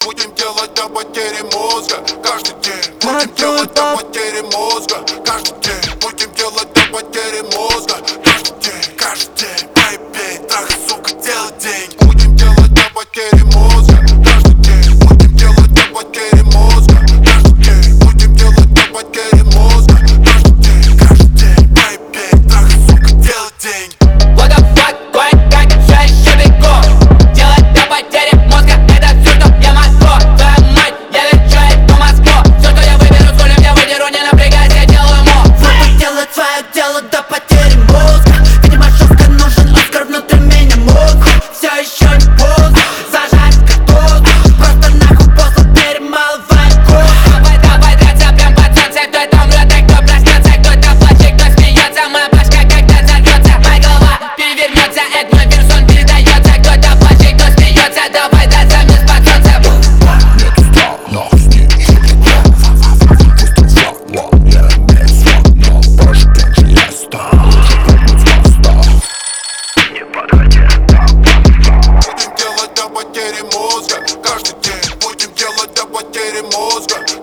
Будем делать до потери мозга каждый день. Будем делать до потери мозга каждый день. Будем делать до потери мозга каждый день. Каждый день, baby, трахай, сука, делать деньги. Будем делать до потери мозга каждый день. Будем делать до потери мозга каждый день. Будем делать до потери мозга каждый день. Каждый день, baby, трахай, сука, делать деньги. What the fuck, кое-как, я еще бегу. Делать до потери мозга, это все, что я могу. Твоя мать, я лечу эту Москву. Все, что я выберу, с рулем я выдеру, не напрягаясь, я делаю мув. Буду делать свое дело до потери мозга. Видимо, жестко нужен Оскар внутри меня мозг. Все еще не поздно, зажать картошку. Просто нахуй после перемалывай кофе. Давай, давай, драться прям под солнце. Кто это умрет, а кто проснется. Кто-то плачет, кто смеется. Моя башка когда взорвется. Моя голова перевернется, это мой вирус, он передается. Кто-то плачет, кто смеется. Давай, драться мне под солнцем. Нету стал, нахуй с ней, что прикол. Пусть он флаг, я имею сваг, но позже как же я стал. Уже прыгнуть с моста. Не подходи. Будем делать до потери мозга каждый день. Будем делать до потери мозга